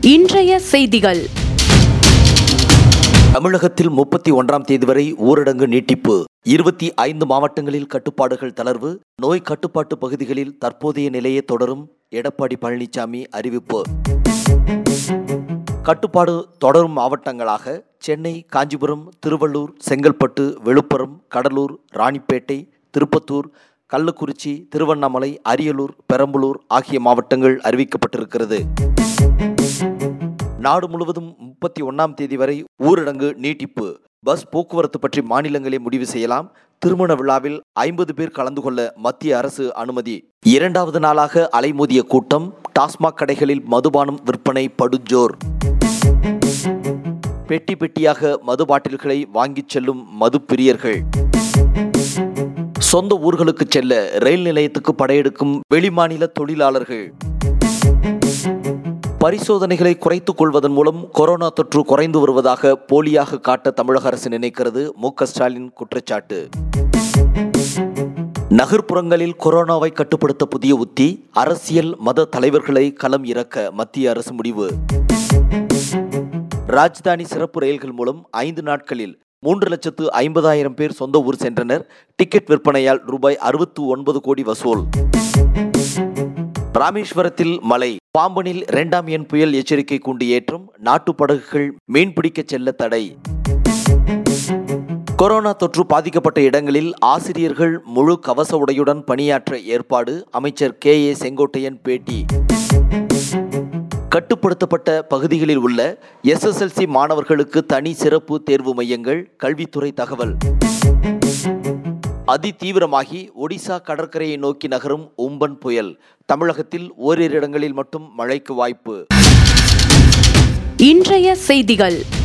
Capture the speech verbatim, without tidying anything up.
இன்றைய செய்திகள். தமிழகத்தில் முப்பத்தி ஒன்றாம் தேதி வரை ஊரடங்கு நீட்டிப்பு. இருபத்தி ஐந்து மாவட்டங்களில் கட்டுப்பாடுகள் தளர்வு. நோய் கட்டுப்பாட்டு பகுதிகளில் தற்போதைய நிலையே தொடரும். எடப்பாடி பழனிசாமி அறிவிப்பு. கட்டுப்பாடு தொடரும் மாவட்டங்களாக சென்னை, காஞ்சிபுரம், திருவள்ளூர், செங்கல்பட்டு, விழுப்புரம், கடலூர், ராணிப்பேட்டை, திருப்பத்தூர், கள்ளக்குறிச்சி, திருவண்ணாமலை, அரியலூர், பெரம்பலூர் ஆகிய மாவட்டங்கள் அறிவிக்கப்பட்டிருக்கிறது. நாடு முழுவதும் முப்பத்தி ஒன்றாம் தேதி வரை ஊரடங்கு நீட்டிப்பு. பஸ் போக்குவரத்து பற்றி மாநிலங்களே முடிவு செய்யலாம். திருமண விழாவில் ஐம்பது பேர் கலந்து கொள்ள மத்திய அரசு அனுமதி. இரண்டாவது நாளாக அலைமோதிய கூட்டம். டாஸ்மாக் கடைகளில் மதுபானம் விற்பனை படுஜோர். பெட்டி பெட்டியாக மது பாட்டில்களை வாங்கிச் செல்லும் மது பிரியர்கள். சொந்த ஊர்களுக்கு செல்ல ரயில் நிலையத்துக்கு படையெடுக்கும் வெளிமாநில தொழிலாளர்கள். பரிசோதனைகளை குறைத்துக் கொள்வதன் மூலம் கொரோனா தொற்று குறைந்து வருவதாக போலியாக காட்ட தமிழக அரசு நினைக்கிறது. மு க ஸ்டாலின் குற்றச்சாட்டு. நகர்ப்புறங்களில் கொரோனாவை கட்டுப்படுத்த புதிய உத்தி. அரசியல் மத தலைவர்களை களம் இறக்க மத்திய அரசு முடிவு. ராஜ்தானி சிறப்பு ரயில்கள் மூலம் ஐந்து நாட்களில் மூன்று லட்சத்து ஐம்பதாயிரம் பேர் சொந்த ஊர் சென்றனர். டிக்கெட் விற்பனையால் ரூபாய் அறுபத்தி ஒன்பது கோடி வசூல். ராமேஸ்வரத்தில் மழை. பாம்பனில் இரண்டாம் எண் புயல் எச்சரிக்கை கூண்டு ஏற்றும். நாட்டு படகுகள் மீன்பிடிக்க செல்ல தடை. கொரோனா தொற்று பாதிக்கப்பட்ட இடங்களில் ஆசிரியர்கள் முழு கவச உடையுடன் பணியாற்ற ஏற்பாடு. அமைச்சர் கே ஏ செங்கோட்டையன் பேட்டி. கட்டுப்படுத்தப்பட்ட பகுதிகளில் உள்ள எஸ் எஸ் எல் சி மாணவர்களுக்கு தனி சிறப்பு தேர்வு மையங்கள். கல்வித்துறை தகவல். அதி தீவிரமாகி ஒடிசா கடற்கரையை நோக்கி நகரும் உம்பன் புயல். தமிழகத்தில் ஓரிரு இடங்களில் மட்டும் மழைக்கு வாய்ப்பு. இன்றைய செய்திகள்.